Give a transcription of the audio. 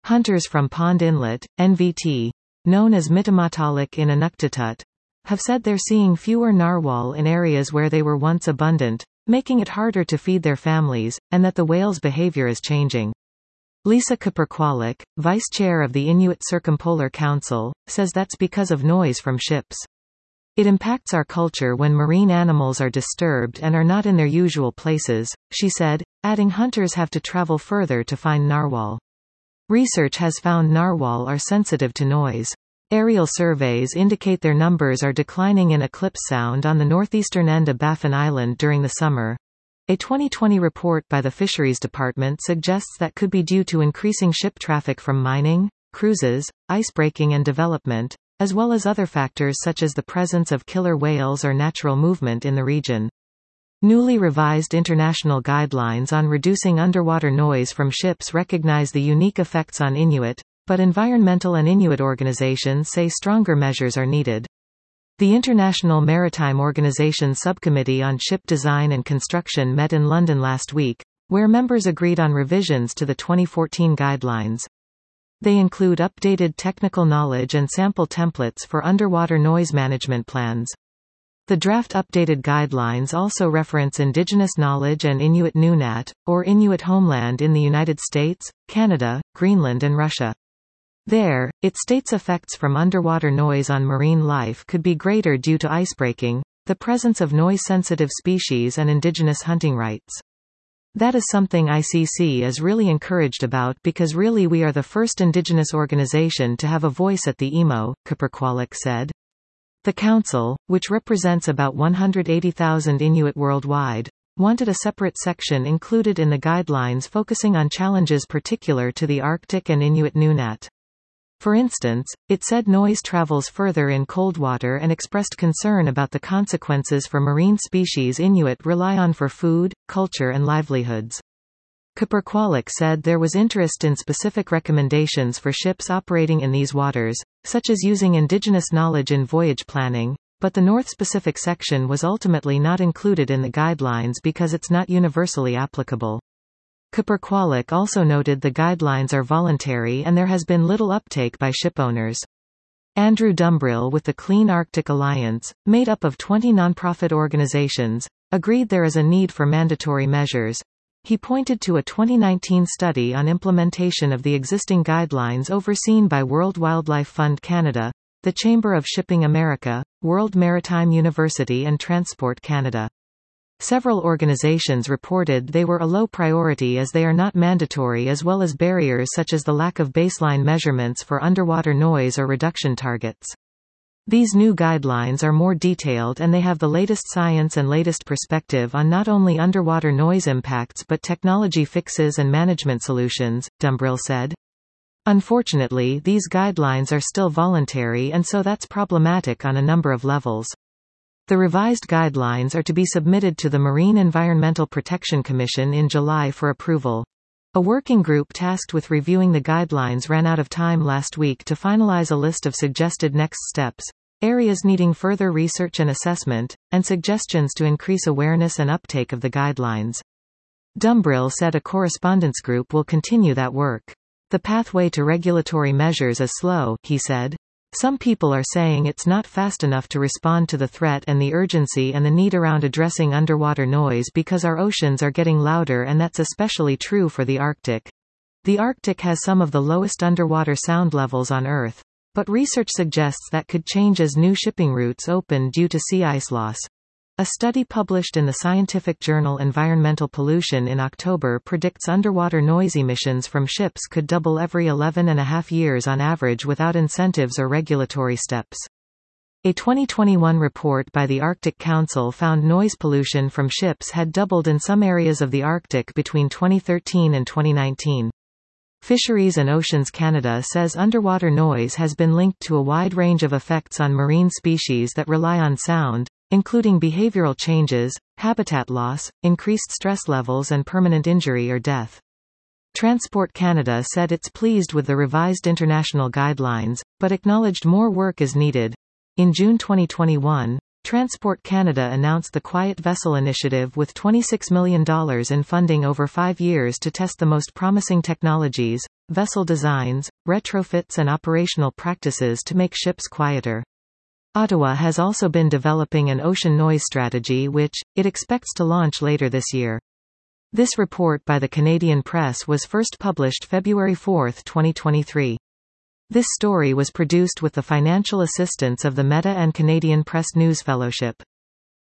Hunters from Pond Inlet, NVT, known as Mitamatalik in Inuktitut, have said they're seeing fewer narwhal in areas where they were once abundant, making it harder to feed their families, and that the whale's behavior is changing. Lisa Kuperkwalik, vice chair of the Inuit Circumpolar Council, says that's because of noise from ships. It impacts our culture when marine animals are disturbed and are not in their usual places, she said, adding hunters have to travel further to find narwhal. Research has found narwhal are sensitive to noise. Aerial surveys indicate their numbers are declining in Eclipse Sound on the northeastern end of Baffin Island during the summer. A 2020 report by the Fisheries Department suggests that could be due to increasing ship traffic from mining, cruises, icebreaking and development, as well as other factors such as the presence of killer whales or natural movement in the region. Newly revised international guidelines on reducing underwater noise from ships recognize the unique effects on Inuit, but environmental and Inuit organizations say stronger measures are needed. The International Maritime Organization Subcommittee on Ship Design and Construction met in London last week, where members agreed on revisions to the 2014 guidelines. They include updated technical knowledge and sample templates for underwater noise management plans. The draft updated guidelines also reference Indigenous knowledge and Inuit Nunat, or Inuit homeland in the United States, Canada, Greenland and Russia. There, it states effects from underwater noise on marine life could be greater due to icebreaking, the presence of noise-sensitive species and Indigenous hunting rights. That is something ICC is really encouraged about because really we are the first Indigenous organization to have a voice at the IMO, Kuperkwalik said. The Council, which represents about 180,000 Inuit worldwide, wanted a separate section included in the guidelines focusing on challenges particular to the Arctic and Inuit Nunat. For instance, it said noise travels further in cold water and expressed concern about the consequences for marine species Inuit rely on for food, culture and livelihoods. Kuperkwalik said there was interest in specific recommendations for ships operating in these waters, such as using Indigenous knowledge in voyage planning, but the North Pacific section was ultimately not included in the guidelines because it's not universally applicable. Kuperkwalik also noted the guidelines are voluntary and there has been little uptake by shipowners. Andrew Dumbrill with the Clean Arctic Alliance, made up of 20 nonprofit organizations, agreed there is a need for mandatory measures. He pointed to a 2019 study on implementation of the existing guidelines overseen by World Wildlife Fund Canada, the Chamber of Shipping America, World Maritime University and Transport Canada. Several organizations reported they were a low priority as they are not mandatory, as well as barriers such as the lack of baseline measurements for underwater noise or reduction targets. These new guidelines are more detailed and they have the latest science and latest perspective on not only underwater noise impacts but technology fixes and management solutions, Dumbrill said. Unfortunately, these guidelines are still voluntary and so that's problematic on a number of levels. The revised guidelines are to be submitted to the Marine Environmental Protection Commission in July for approval. A working group tasked with reviewing the guidelines ran out of time last week to finalize a list of suggested next steps, areas needing further research and assessment, and suggestions to increase awareness and uptake of the guidelines. Dumbrill said a correspondence group will continue that work. The pathway to regulatory measures is slow, he said. Some people are saying it's not fast enough to respond to the threat and the urgency and the need around addressing underwater noise because our oceans are getting louder, and that's especially true for the Arctic. The Arctic has some of the lowest underwater sound levels on Earth, but research suggests that could change as new shipping routes open due to sea ice loss. A study published in the scientific journal Environmental Pollution in October predicts underwater noise emissions from ships could double every 11.5 years on average without incentives or regulatory steps. A 2021 report by the Arctic Council found noise pollution from ships had doubled in some areas of the Arctic between 2013 and 2019. Fisheries and Oceans Canada says underwater noise has been linked to a wide range of effects on marine species that rely on sound, including behavioral changes, habitat loss, increased stress levels and permanent injury or death. Transport Canada said it's pleased with the revised international guidelines, but acknowledged more work is needed. In June 2021, Transport Canada announced the Quiet Vessel Initiative with $26 million in funding over 5 years to test the most promising technologies, vessel designs, retrofits and operational practices to make ships quieter. Ottawa has also been developing an ocean noise strategy which, it expects to launch later this year. This report by the Canadian Press was first published February 4, 2023. This story was produced with the financial assistance of the Meta and Canadian Press News Fellowship.